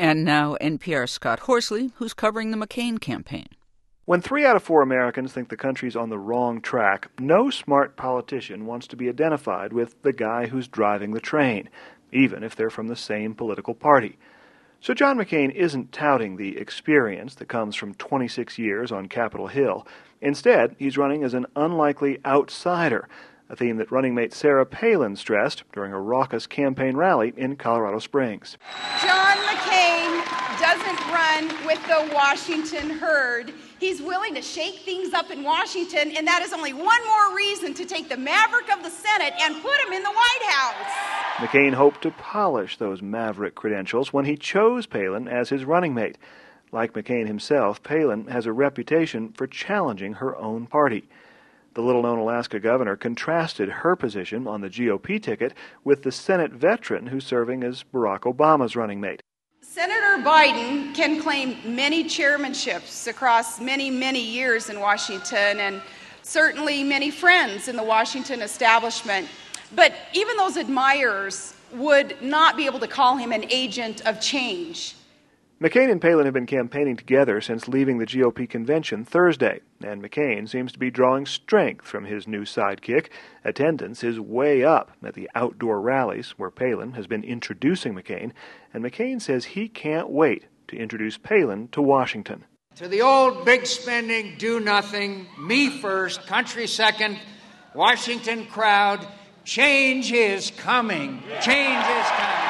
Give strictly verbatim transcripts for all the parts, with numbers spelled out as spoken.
And now N P R's Scott Horsley, who's covering the McCain campaign. When three out of four Americans think the country's on the wrong track, no smart politician wants to be identified with the guy who's driving the train, even if they're from the same political party. So John McCain isn't touting the experience that comes from twenty-six years on Capitol Hill. Instead, he's running as an unlikely outsider, a theme that running mate Sarah Palin stressed during a raucous campaign rally in Colorado Springs. John McCain doesn't run with the Washington herd. He's willing to shake things up in Washington, and that is only one more reason to take the maverick of the Senate and put him in the White House. McCain hoped to polish those maverick credentials when he chose Palin as his running mate. Like McCain himself, Palin has a reputation for challenging her own party. The little-known Alaska governor contrasted her position on the G O P ticket with the Senate veteran who's serving as Barack Obama's running mate. Senator Biden can claim many chairmanships across many, many years in Washington and certainly many friends in the Washington establishment. But even those admirers would not be able to call him an agent of change. McCain and Palin have been campaigning together since leaving the G O P convention Thursday, and McCain seems to be drawing strength from his new sidekick. Attendance is way up at the outdoor rallies where Palin has been introducing McCain, and McCain says he can't wait to introduce Palin to Washington. To the old big spending, do nothing, me first, country second, Washington crowd, change is coming. Change is coming.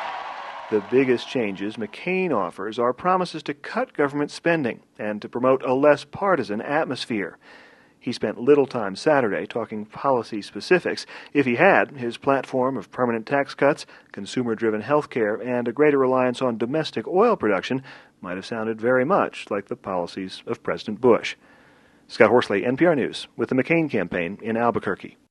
The biggest changes McCain offers are promises to cut government spending and to promote a less partisan atmosphere. He spent little time Saturday talking policy specifics. If he had, his platform of permanent tax cuts, consumer-driven health care, and a greater reliance on domestic oil production might have sounded very much like the policies of President Bush. Scott Horsley, N P R News, with the McCain campaign in Albuquerque.